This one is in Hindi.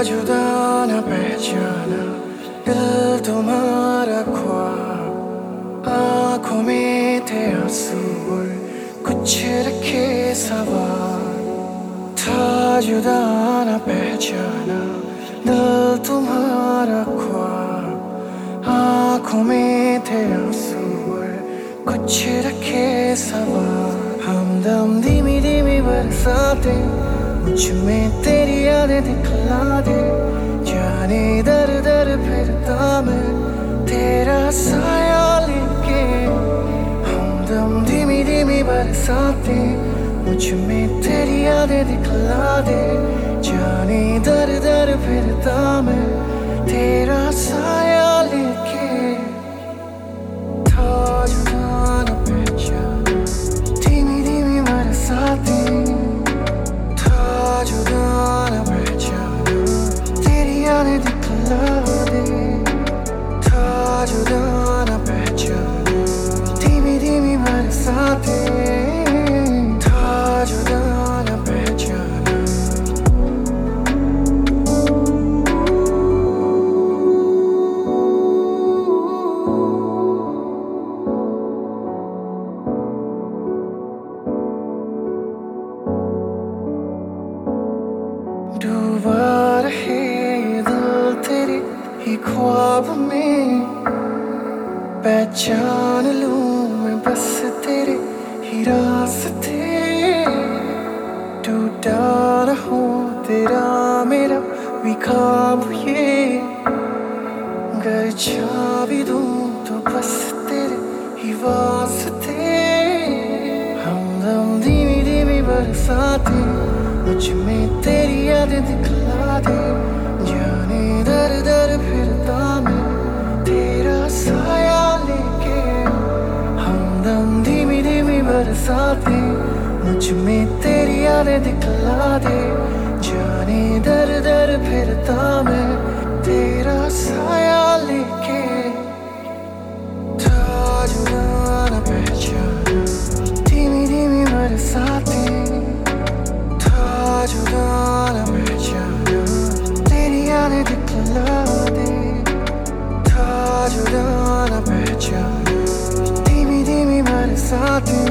जुदा न पहचाना दिल तुम्हारा ख्वाब, आंखों में थे आंसू और कुछ रखे सवाल। था जुदा न पहचाना दिल तुम्हारा ख्वाब, आंखों में थे आंसू और कुछ रखे सवाल। हमदम धीमी धीमी बरसाते मुझ में तेरी यादें दिखला दे, जाने दर दर फिरता मैं तेरा साया लेके। हमदम धीमी धीमी बरसाते मुझ में तेरी यादें दिखला दे, जाने दर दर फिरता मैं तेरा साया लेके। था जुदा न पहचाना धीमी धीमी बरसाते, था जुदा न पहचाना तेरी यादें दिखला दे। था जुदा न पहचाना धीमी धीमी बरसाते, था जुदा न पहचाना। डूबा रहे दिल तेरे ही ख्वाब में, पहचान लूं मैं बस तेरे ही रास्ते। टूटा न हो तेरा मेरा भी ख्वाब ये, घर जा भी दूं तो बस तेरे ही वास्ते। हमदम धीमी धीमी बरसाते मुझ में तेरी यादें दिखला दे, जाने दर दर फिरता मैं तेरा साया लेके। हमदम धीमी धीमी बरसाते मुझ में तेरी यादें दिखला दे, जाने दर दर फिरता मैं तेरा साया लेके। था जुदा न पहचाना धीमी धीमी बरसाते, था जुदा न पहचाना तेरी यादें दिखला दे। था जुदा न पहचाना धीमी धीमी बरसाते,